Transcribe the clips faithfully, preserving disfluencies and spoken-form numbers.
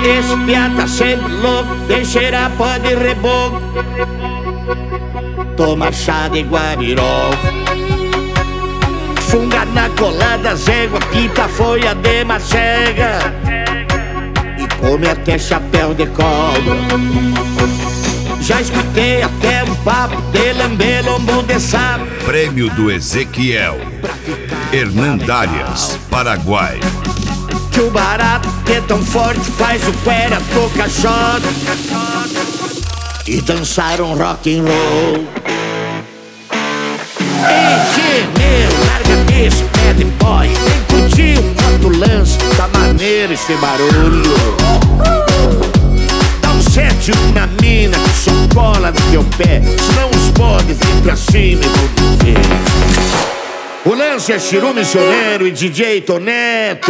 Esse piá tá sempre louco, tem cheirar pó de reboco. Toma chá de guabirol, funga na colada, zégua, pinta folha de macega e come até chapéu de cobra. Já escutei até um papo de lamber lombo de sapo. Prêmio do Ezequiel, Hernandarias, Paraguai. Que o barato é tão forte faz o cuera tocar shot e dançar um rock and roll. Ei, tio meu, larga esse bad boy, vem curtir um outro lance, tá maneiro esse barulho. Dá um sete na mina que só cola no teu pé, senão os podes vêm pra cima e vão dizer. O lance é Chiru Missioneiro e D J Toneto.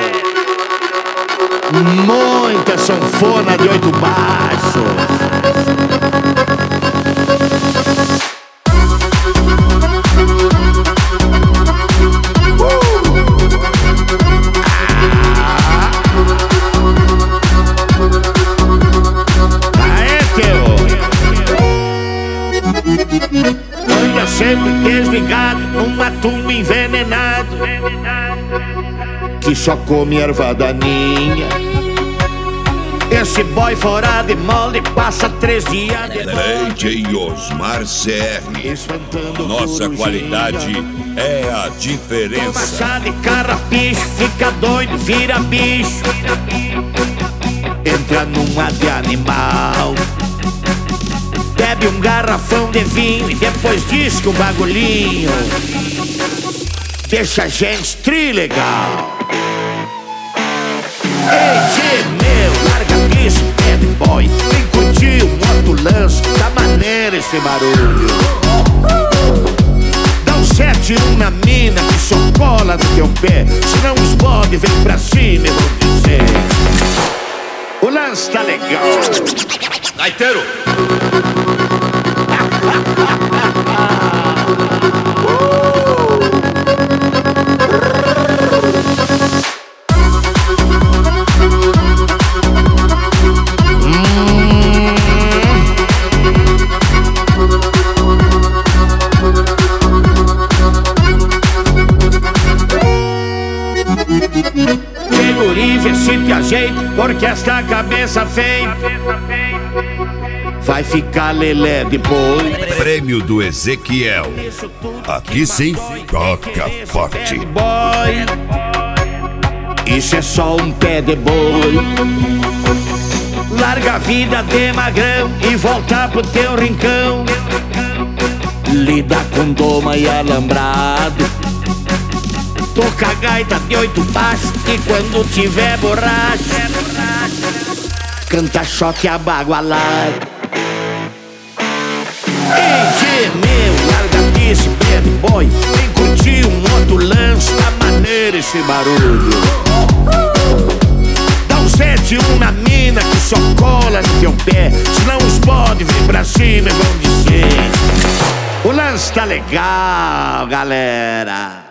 Muita sanfona de oito baixos. Anda sempre desligado numa tumba envenenado que só come erva daninha. Esse boy fora de molde passa três dias de D J Osmar C R. Nossa qualidade é a diferença. Toma chá de carrapicho, fica doido, vira bicho, entra numa de animal. Bebe um garrafão de vinho e depois diz que um bagulhinho deixa a gente trilegal. Ei, tio meu, larga isso, bad boy, vem curtir um outro lance, tá maneiro esse barulho. Dá um sete um na mina que só cola no teu pé, senão os bodes vêm pra cima e vão dizer. O lance tá legal. Gaiteiro! Guri, vê se te ajeita, porque esta cabeça feita vai ficar lelé depois. Prêmio do Ezequiel. Aqui sim, toca forte. Boy, isso é só um pé de boi. Larga a vida de magrão e volta pro teu rincão. Lida com doma e alambrado. Toca a gaita de oito baixos e quando tiver borracha canta choque abagualado. Ei, tio meu, larga esse bad boy, vem curtir um outro lance, tá maneiro esse barulho. Dá um sete um na mina que só cola no teu pé, senão os podes vir pra cima e vão dizer. O lance tá legal, galera.